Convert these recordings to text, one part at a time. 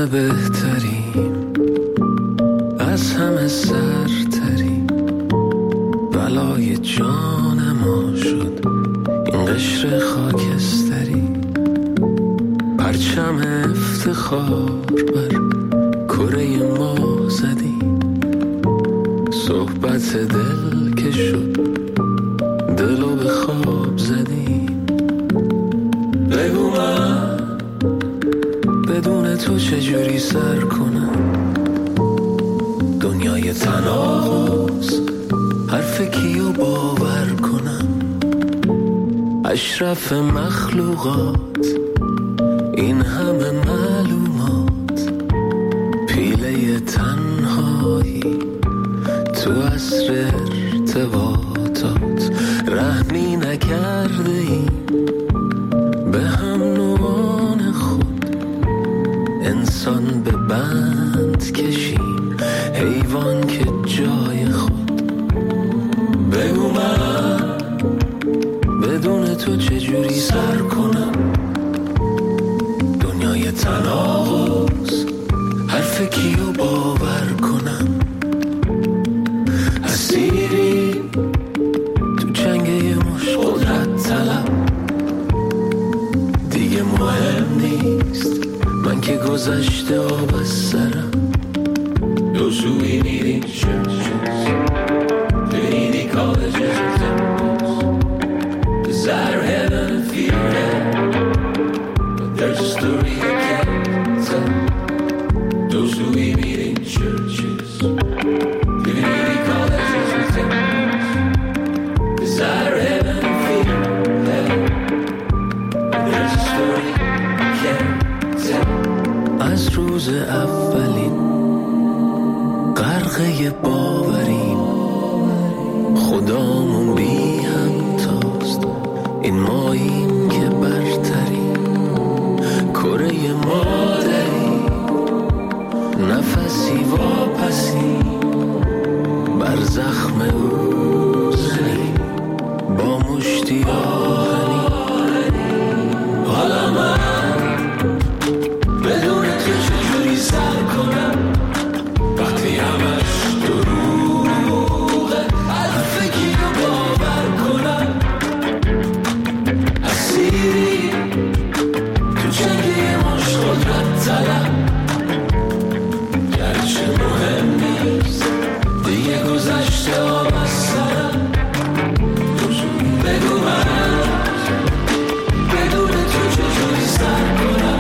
بهتریم، از همه سرتریم، بلای جان ما شد این قشر خاکستری، پرچم افتخار بر کره ما زدیم، صحبت دل که شد دلو به خواب زدیم. بگو من بدون تو چجوری سر کنم دنیای تناقض، حرف کیو باور کنم، اشرف مخلوقات این همه معلومات، پیله تنهایی تو عصر ارتباطات، رهنی نکرده ایم به هم نوعان خود، انسان به بند کشیم حیوان که جای خود. بگو من بدون تو چجوری سر کنم دنیای تناقض، حرف کیو باور کنم، اسیری تو جنگ یه مش قدرت طلب، دیگه مهم نیست من که گذشته آب از سرم. Those who we need in churches, community colleges and temples, desire heaven and fear hell, but there's a story you can't tell. Those who we meet in churches, community colleges and temples, desire heaven and fear hell, but there's a story you can't tell. از روز اولین غرقه باوریم، خدامون بی همتاست، این ماییم که برتریم، کره مادری نفسی واپسی، بر زخم او زنیم با مشتی آهنی. حالا من بدون تو چجوری سر کنم وقتی همش دروغه، حرف کیو باور کنم، اسیری تو جنگ یه مش قدرت طلب، گرچه مهم نیست دیگه گذشته آب از سرم. بگو من بدون تو چجوری سر کنم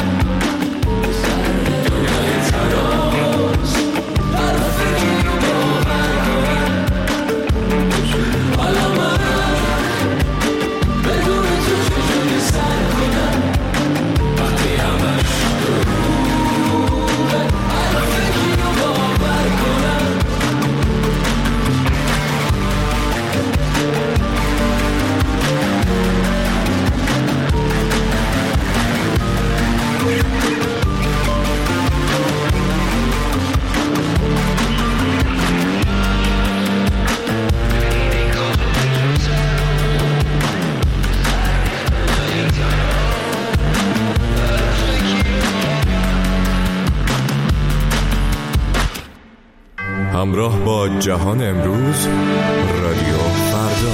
دنیای تناقض، حرف کیو باور کنم. حالا من بدون تو چجوری سر کنم وقتی همش دروغه، حرف کیو باور کنم. همراه با جهان امروز، رادیو فردا.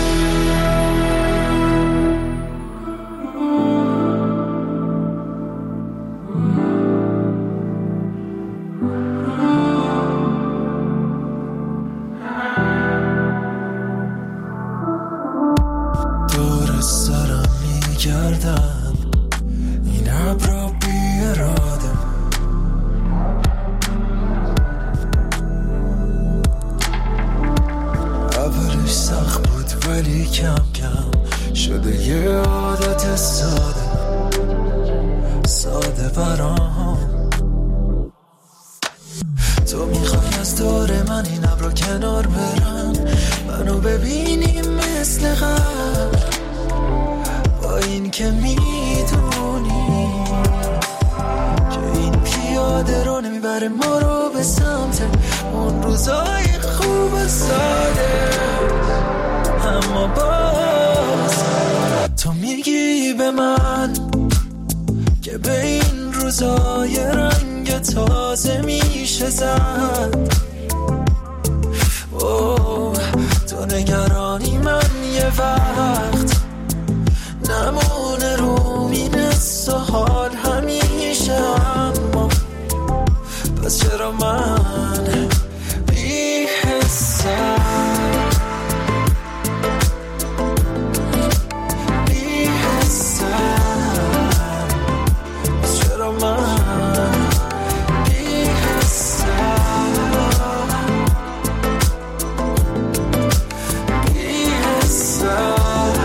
دور سرم میگردم این ابرا بی اراده، اولش سخت بود ولی کم کم شده یه عادت ساده ساده برام. تو میخوای از دور من این ابرا کنار برم، منو ببینیم مثل قبل، با این که میدونی که این پیاده رو نمیبره ما رو به سمت اون روزای خوب ساده. اما باز تو میگی به من که به این روزای رنگ میشه زد. تو نگرانی من یه وقت نمونه رو مینست و حال همیشه، اما پس چرا من بی حسم بی حسم، پس چرا من بی حسم بی حسم.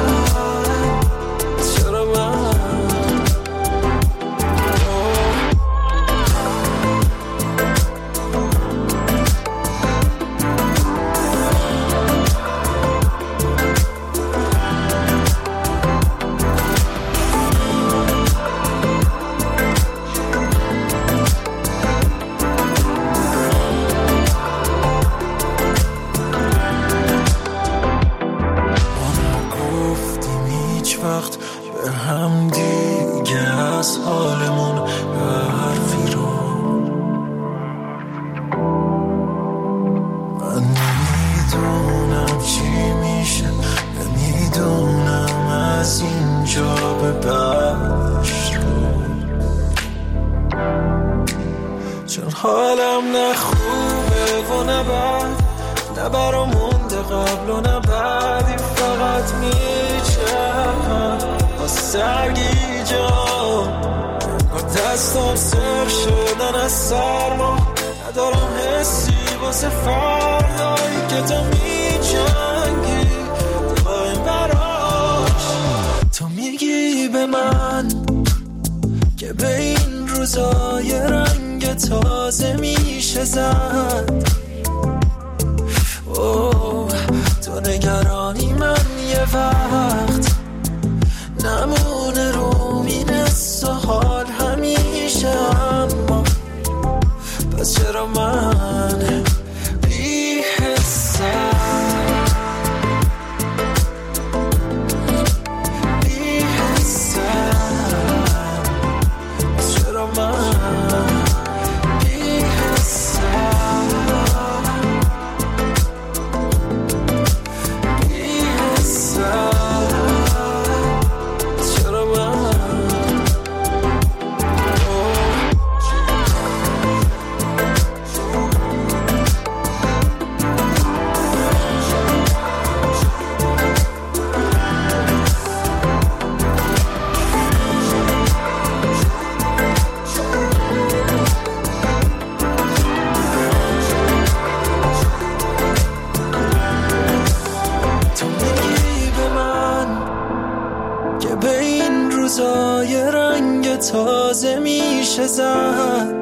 حالم نه خوبه و نه بد، نه برام مونده قبل و نه بعدی، فقط میچرخم با سرگیجم با دستم سر شدن از سرما، ندارم حسی واسه فردایی که تو میجنگی تو با این براش. تو میگی به من که به این روزای رنگ تازه میشه زد. تو نگرانی من یه وقت نمونه رو مینست و حال همیشه، اما پس چرا من بی حسم بی حسم، پس چرا من بی حسم بی حسم، چرا من تازه میشه زد.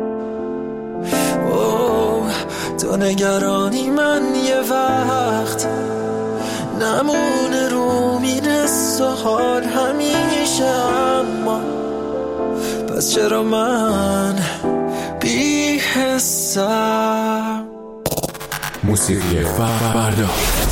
تو نگرانی من یه وقت نمونه رو مینست و حال همیشه، اما پس چرا من بی حسم. موسیقی فردا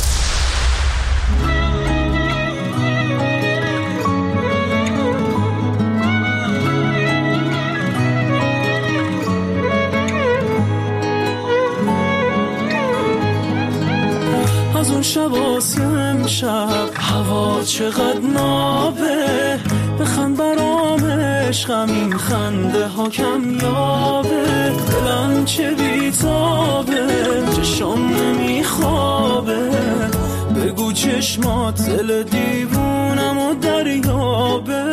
از اون شب آسم شب هوا چقدر نابه، بخند برام عشقم این خنده ها کم یابه، دلم چه بیتابه چشم نمیخوابه، بگو چشمات دل دیوونم و دریابه،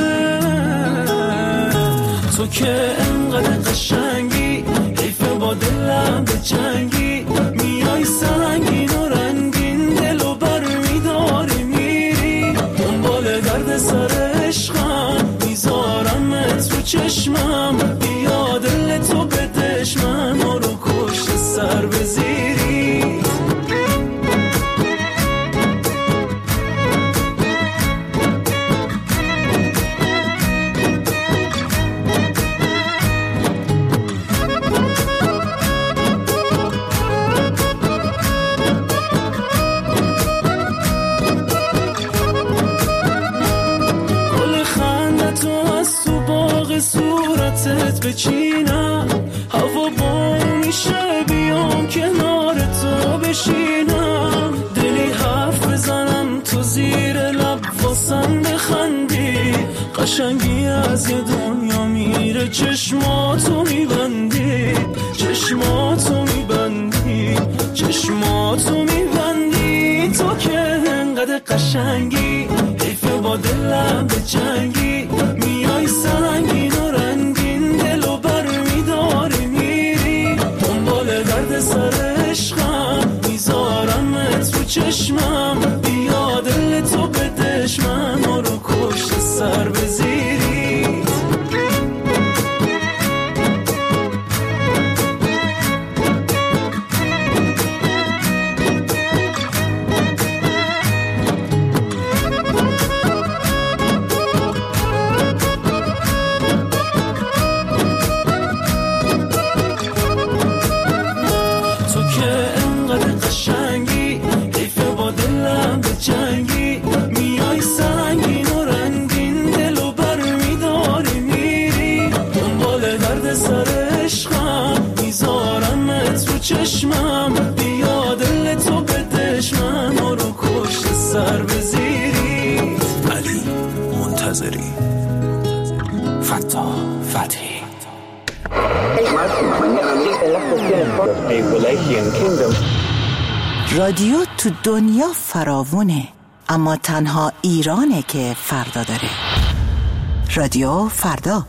تو که انقدر قشنگی حیفه با دلم به جنگی، میای سنگین و رنگین دلو بر میداری میری، دنبال درد سر عشقم میذارمت رو چشمم، بیا دل تو به دشمن ما رو کشت سر بزیری. صورتت بچینم، هوا با میشه بیام کنار تو بشینم، دلی حرف بزنم تو زیر لب واسم بخندی، قشنگی از یه دنیا میره چشماتو میبندی، چشماتو میبندی، چشماتو میبندی، تو که انقدر قشنگی حیفه با دلم به جنگی، میای سنگین و رنگین دلو بر میداری میری، دنبال درد سر عشقم میذارمت رو چشمم، بیا دل تو بدش من رو کشت سر بزیری. چشمم بیا دل تو بدش من رو کشت سر بزیری. علی منتظری، فتا فتحی. رادیو تو دنیا فراوونه، اما تنها ایرانه که فردا داره. رادیو فردا.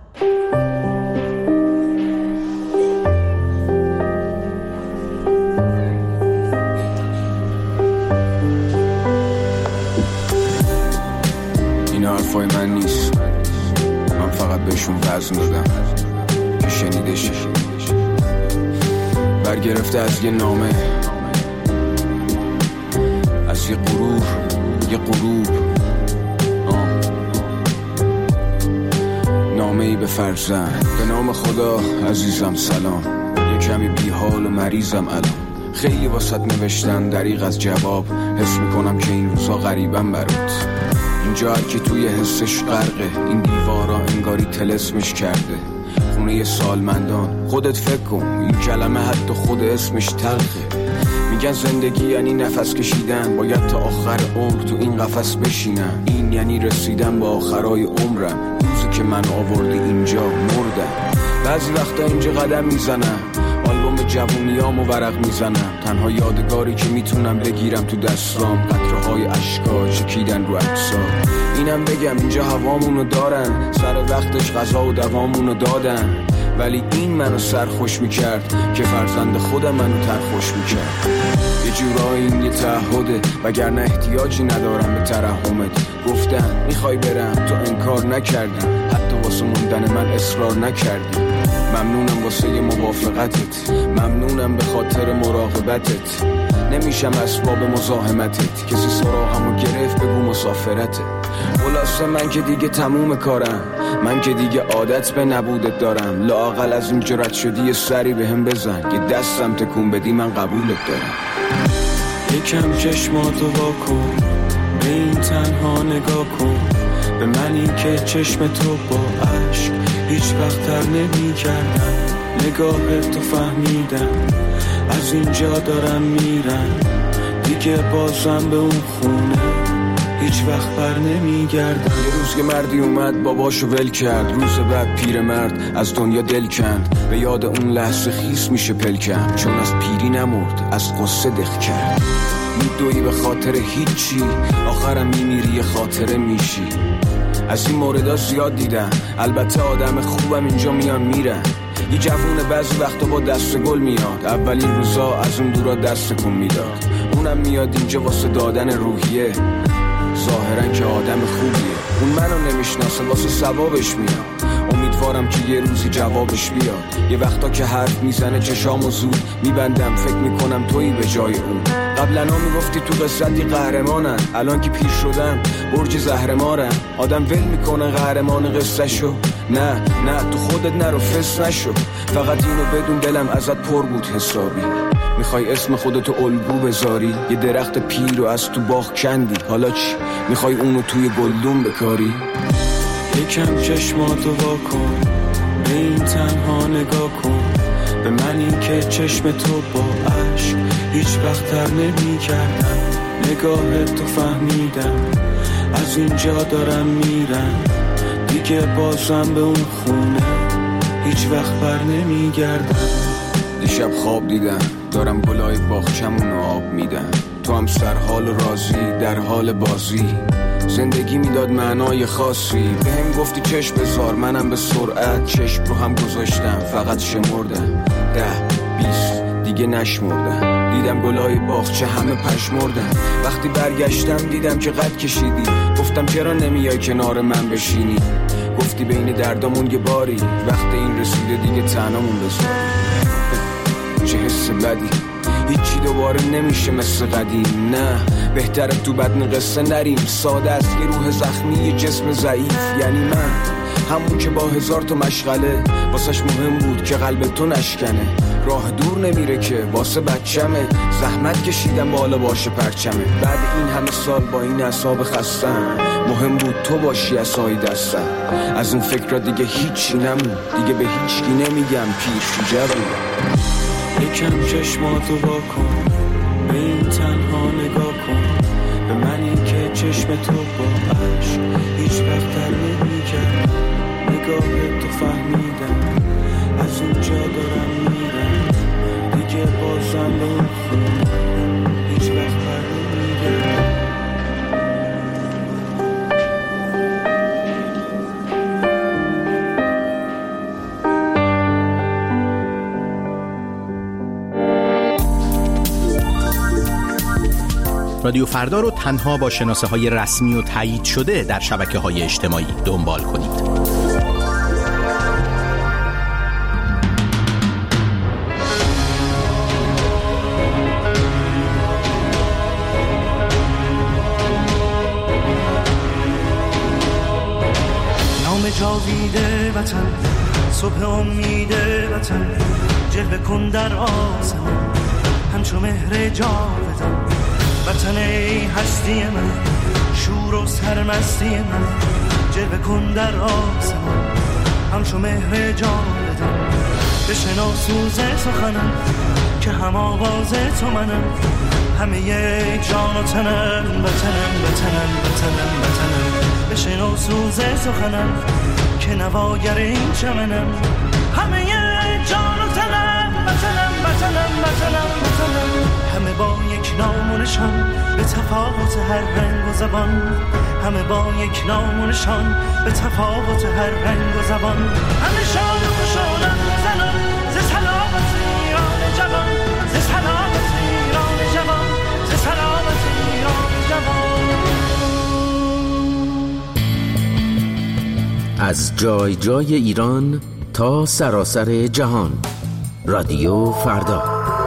حرفای من نیست، من فقط بهشون وزن دادم که شنیدش، برگرفته از یه نامه، از یه غرور، یه غروب، نامه ای به فرزند. به نام خدا عزیزم سلام، یه کمی بیحال و مریضم الان، خیلی واسط نوشتن دریغ از جواب، حس میکنم که این روزا غریبم برات، اینجا هر کی توی حسش غرقه، این دیوارا انگاری طلسمش کرده، خونه سالمندان. خودت فکر کن این کلمه حتی خود اسمش تلخه، میگن زندگی یعنی نفس کشیدن، باید تا آخر عمر تو این قفس بشینم، این یعنی رسیدن به آخرای عمرم، روزی که من آوردی اینجا مردم. بعضی وقتا اینجا قدم میزنم، آلبوم جوونیامو ورق میزنم، تنها یادگاری که میتونم بگیرم تو دستام قطره‌های اشکا چکیدن رو عکس‌ها. اینم بگم اینجا هوامونو دارن، سر وقتش غذا و دوامونو دادن، ولی این منو سرخوش میکرد که فرزند خودم منو ترخوش میکرد. یه جورایی این یه تعهده، وگرنه احتیاجی ندارم به ترحمت. گفتم میخوای برم، تو انکار نکردی، حتی واسه موندن من اصرار نکردی. ممنونم واسه موافقتت، ممنونم به خاطر مراقبتت، نمیشم اسباب مزاحمتت، کسی سراغمو گرفت بگو مسافرته. خلاصه من که دیگه تموم کارم، من که دیگه عادت به نبودت دارم، لااقل از این جرأت شدی یه سری بهم بزن، یه دستم تکون بدی من قبولت دارم. یکم چشماتو واکن، به این تنها نگاه کن، به منی که چشم تو با عشق هیچ وقت تر نمی کردم، نگاه تو فهمیدم، از اینجا دارم میرم، دیگه بازم به اون خونه هیچ وقت بر نمی گردم. یه روز که مردی اومد باباشو ول کرد، روز بعد پیرمرد از دنیا دل کند، به یاد اون لحظه خیس میشه پلکم، چون از پیری نمرد از قصه دق کرد. میدوی به خاطر هیچی، آخرم میمیری یه خاطره میشی. از این موردها زیاد دیدم، البته آدم خوبم اینجا میان میرن. یه جوونه بعضی وقتا با دست گل میاد، اولین روزا از اون دورا دست کن میداد، اونم میاد اینجا واسه دادن روحیه، ظاهرا که آدم خوبیه. اون منو نمیشناسه واسه ثوابش میاد، امیدوارم که یه روزی جوابش بیاد. یه وقتا که حرف میزنه چشامو زود میبندم، فکر میکنم تویی به جای اون. قبلا میگفتی تو قصتی قهرمانن، الان که پیر شدم برج زهرمارن. آدم ول میکنه قهرمان قصه شو، نه تو خودت نرو فس نشو، فقط اینو بدون دلم ازت پر بود حسابی. میخوای اسم خودتو الگو بذاری، یه درخت پیر رو از تو باغ کندی، حالا چی؟ میخوای اونو توی گلدون بکاری؟ یکم چشماتو واکن، به این تنها نگاه کن، به منی که چشم تو با عشق هیچ وقت تر نمی کردم. نگاه تو فهمیدم از اینجا دارم میرم، دیگه بازم به اون خونه هیچ وقت بر نمی گردم. دیشب خواب دیدم دارم گلای باغچمونو آب میدم، تو هم سر حال راضی در حال بازی. زندگی میداد معنای خاصی، بهم گفتی چشم بذار، منم به سرعت چشم رو هم گذاشتم، فقط شمردم 10-20 دیگه نشمردم. دیدم گلای باغچه همه پشمردن، وقتی برگشتم دیدم که قد کشیدی. گفتم چرا نمیای کنار من بشینی، گفتی بین دردامون یه باری، وقت این رسیده دیگه تنهامون بذار. چه حس بدی، هیچی دوباره نمیشه مثل قدیم. نه بهتره تو بدن قصه نریم، ساده است یه روح زخمی یه جسم ضعیف. یعنی من همون که با 1000 تا مشغله واسش مهم بود که قلب تو نشکنه. راه دور نمیره که واسه بچمه، زحمت کشیدم بالا باشه پرچمه. بعد این همه سال با این اعصاب خستم، مهم بود تو باشی عصای دستم. از اون فکر دیگه هیچی نمون، دیگه به هیچکی نمیگم پیر جوون. یکم چشماتو واکن، به این تنها نگاه کن، به منی که چشم تو با عشق هیچ وقت تر نمی کرد. نگاه تو فهمیدم از اونجا دارم میرم، دیگه بازم به اون خونه هیچ وقت بر نمی گردم. رادیو فردا رو تنها با شناسه‌های رسمی و تایید شده در شبکه‌های اجتماعی دنبال کنید. نام جاویده وطن، صبح امید وطن، جلوه کن در آسمان همچو مهر جاودان. وطن ای هستی من، شور و سرمستی من، جلوه کن در آسمان همچو مهر جاودان. بشنو سوز سخنم که هم آواز تو منم، همه یک جان و تنم، وطنم وطنم وطنم وطنم. بشنو سوز سخنم که نواگر این چمنم، همه یک جان و تنم، وطنم وطنم وطنم وطنم. همه با یک نام و نشان به تفاوت هر رنگ و زبان، همه با یک نام و نشان به تفاوت هر رنگ و زبان. همه شاد و خوشحالم زنان ز سلامت ایران جوان، ز سلامت ایران جوان، ز سلامت ایران جوان. از جای جای ایران تا سراسر جهان، رادیو فردا.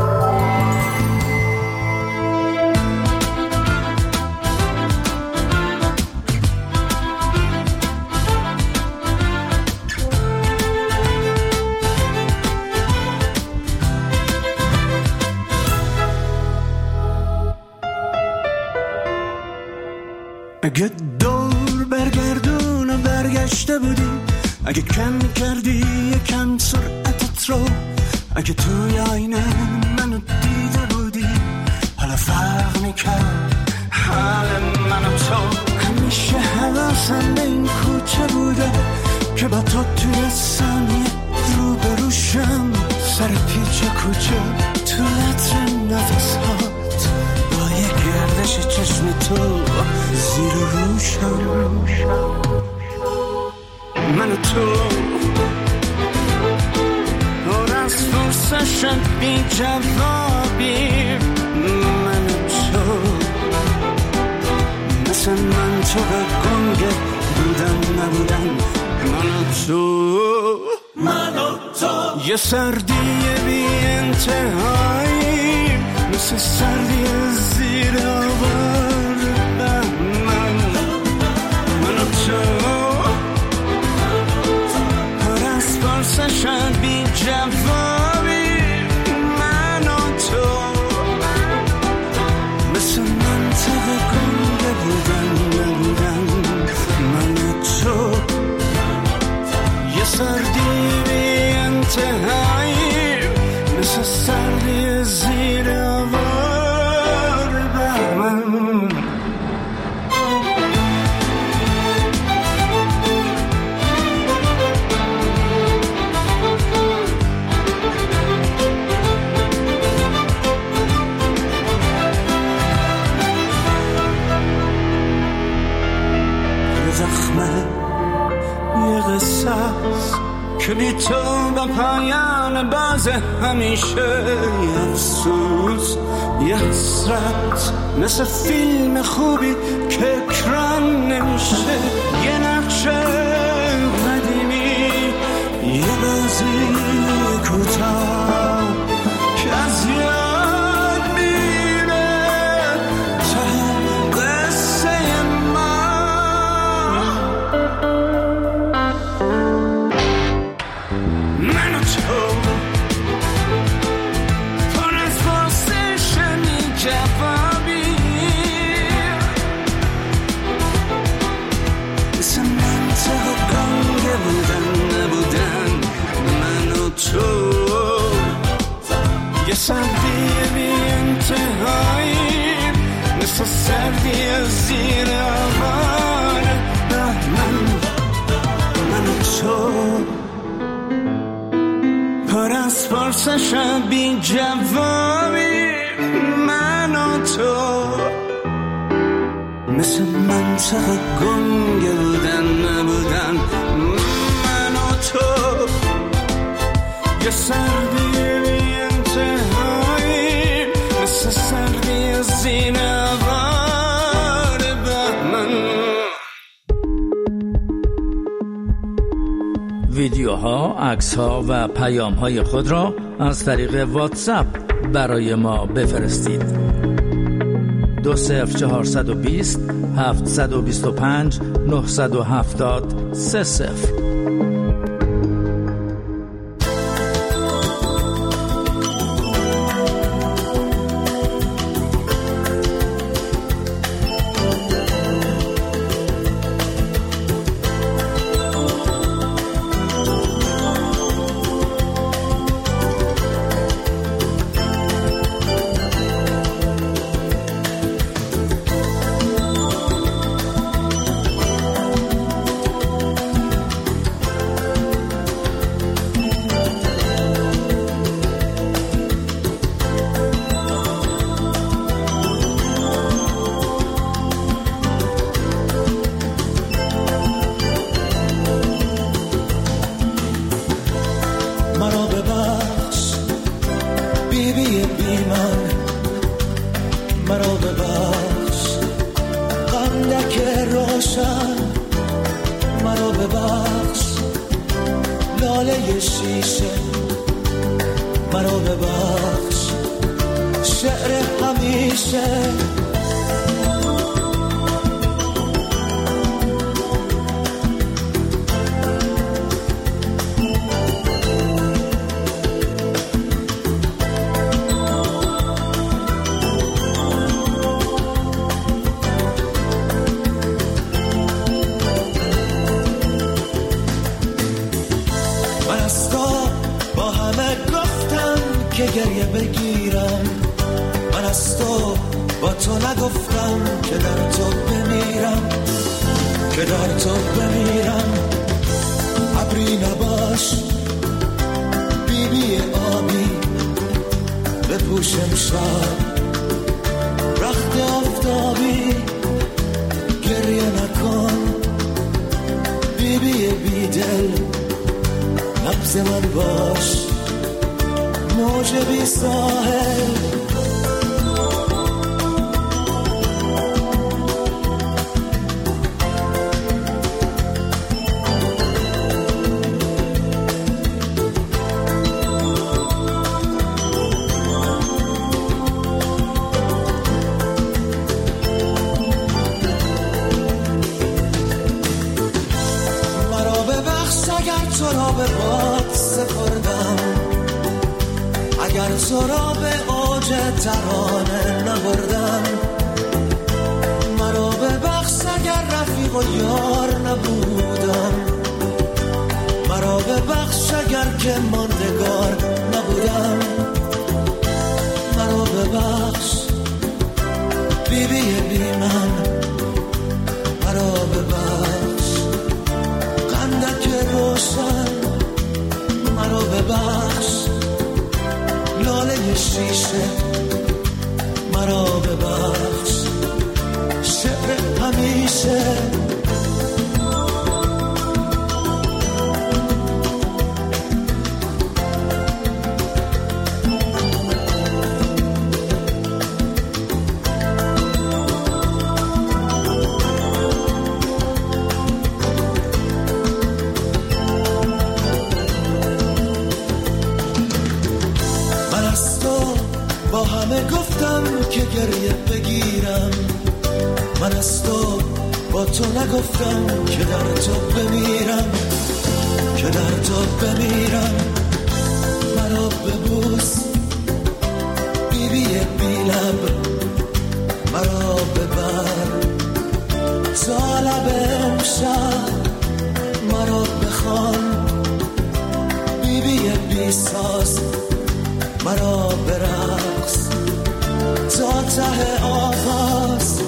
اگه دور برگردون و برگشته بودی، اگه کم کردی یکم سرعتت رو، اگه توی آینه منو دیده بودی، حالا فرق میکرد حال من و تو. همیشه حواسم به این کوچه بوده که با تو توی ثانیه رو بروشم، سر پیچ کوچه تو لطر نفسات، با یه گردش چشم تو زیر روشم. من و تو پر از فرصشم بی جوابی، من و تو مثل من تو به گنگه بودم نبودم. من و تو یه سردی بی انتهایی، مثل سردی زیر آوار بهمن. من و تو پر از فرصشم بی جوابی، من و تو مثل منطقه گنده بودن نبودن. من و تو یه سردی بی انتهایی، پایان باز همیشه، یه افسوس یه حسرت مثل فیلم خوبی که اکران نمیشه، یه نقشه قدیمی، یه بازی کوتاه که از یاد میره تا قصه ما. من و تو پر از پرسش جوابی، مثل منطق گنگه بودن نبودن من و تو، یه سردی بی انتهایی مثل سردی از زیر آوار. من و تو پر از پرسش بی جوابی، من و تو مثل منطق گنگه بودن نبودن من و تو، یه سردی بی انتهایی مثل سردی از زیر آوار بهمن. ویدیوها، عکس‌ها و پیام‌های خود را از طریق واتساپ برای ما بفرستید. 20420 725 970 30. نگفتم که گریه بگیرم، من از تو با تو نگفتم که در تو بمیرم، که در تو بمیرم. مرا ببوس بیبی بی لب، مرا ببر تا لب امشب، مرا بخوان بیبی بی ساز، مرا برقص تا ته آغاز.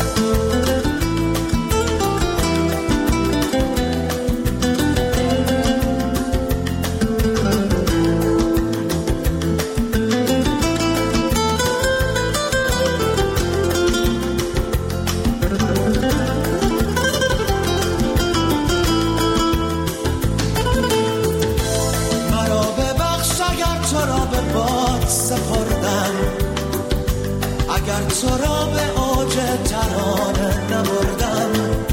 اگر تو را به اوج ترانه نبردم،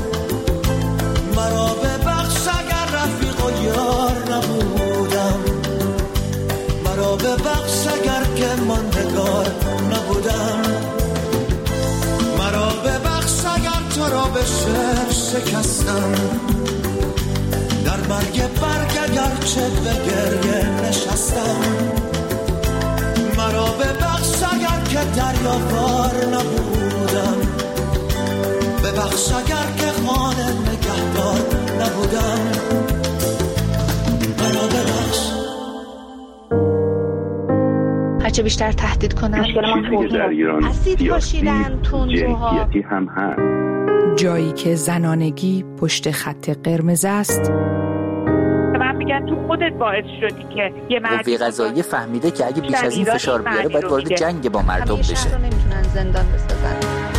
مرا ببخش اگر رفیق و یار نبودم، مرا ببخش اگر که ماندگار نبودم، مرا ببخش اگر تو را به شعر شکستم، در مرگ برگ اگر چه به گریه نشستم، مرا ببخش اگر که دریاوار نبودم، ببخش اگر که خانه نگهدار نبودم، مرا ببخش. هرچه بیشتر تهدید کنم اسید پاشیدن تندروها هم هست. جایی که زنانگی پشت خط قرمز است، من میگن تو خودت باعث شدی که یه قوه قضاییه فهمیده که اگه بیش از این فشار بیاره باید وارد جنگ با مردم بشه. همیشه رو نمیتونن زندان بسازن.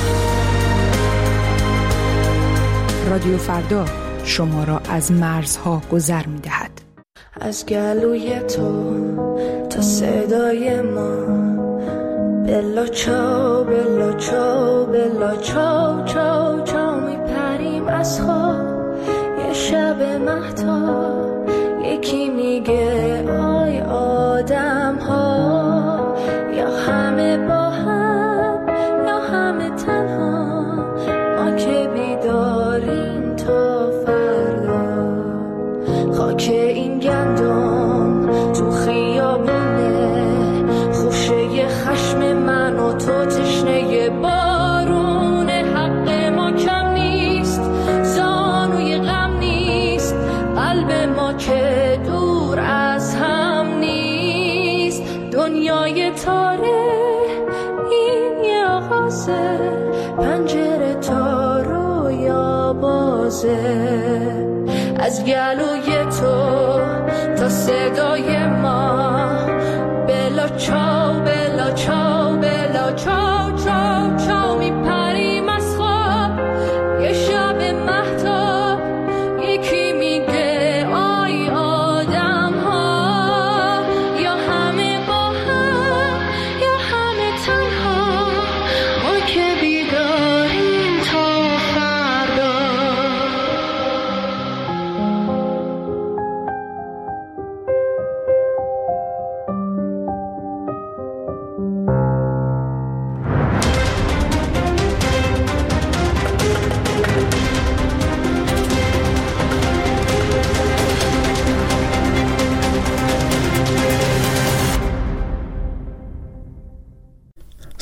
رادیو فردا شما را از مرزها گذر میدهد. از گلوی تو تا صدای ما، بلا چاو بلا چاو بلا چاو چاو چاو میپریم از خواب. یه شب مهتاب یکی میگه آی آدم ها، یا همه با هم یا همه تنها، ما که بیداریم تا فردا. خاک این گندم تو خیابونه، خوشه خشم من و تو تشنه بارونه. حق ما کم نیست، زانوی غم نیست، قلب ما که دور از هم نیست. دنیای تاره این یه آغازه، پنجره تا رویا بازه. از گلوی تو تا صدای ما، بلا چاو بلا چاو بلا چاو.